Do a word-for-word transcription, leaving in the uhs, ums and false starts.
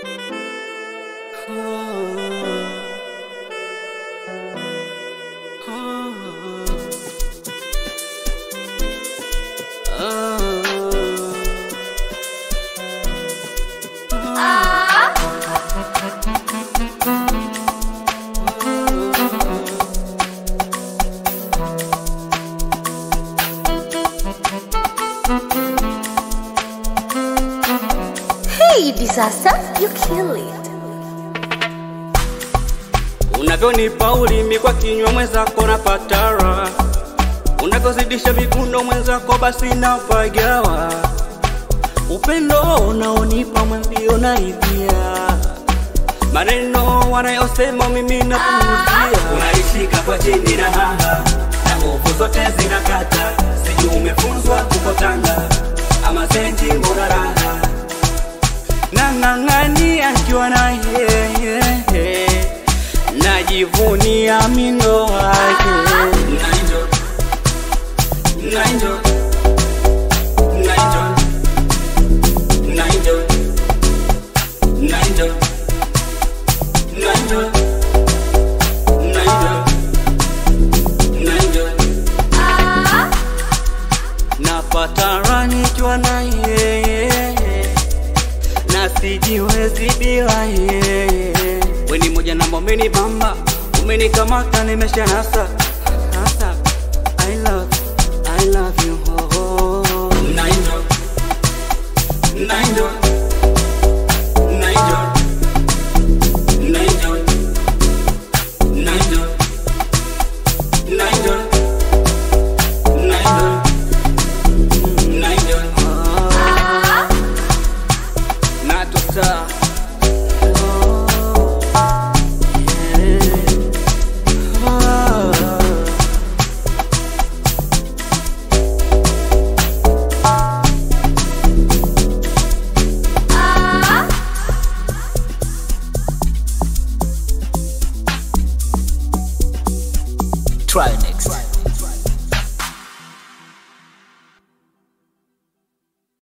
Hey, disaster, you kill it. Unavyonipa ulimi kwa kinywa mwenzako napata raha, unakozidisha miguno mwenzako basi napagawa. Upendo unaonipa mwenzio naridhia, maneno wanayosema mimi napuuzia. Unaishika kwa chini na hanga, na nguvu zote zinakata. Sijui umefunzwa kukotanga ama zenji mbona raha. Nang'ang'ania akiwa na yeye, najivunia mindo wake. Naenjoy, naenjoy, naenjoy, naenjoy, naenjoy, naenjoy, naenjoy, naenjoy. Napata raha nikiwa na yeye, na sijiwezi bila yeye. We ni moja namba umenibamba, umenikamata nimesha nasa nasa. I love, I love you oh, oh. Naenjoy, naenjoy, naenjoy, naenjoy, naenjoy, naenjoy, naenjoy, naenjoy. Natota Try next.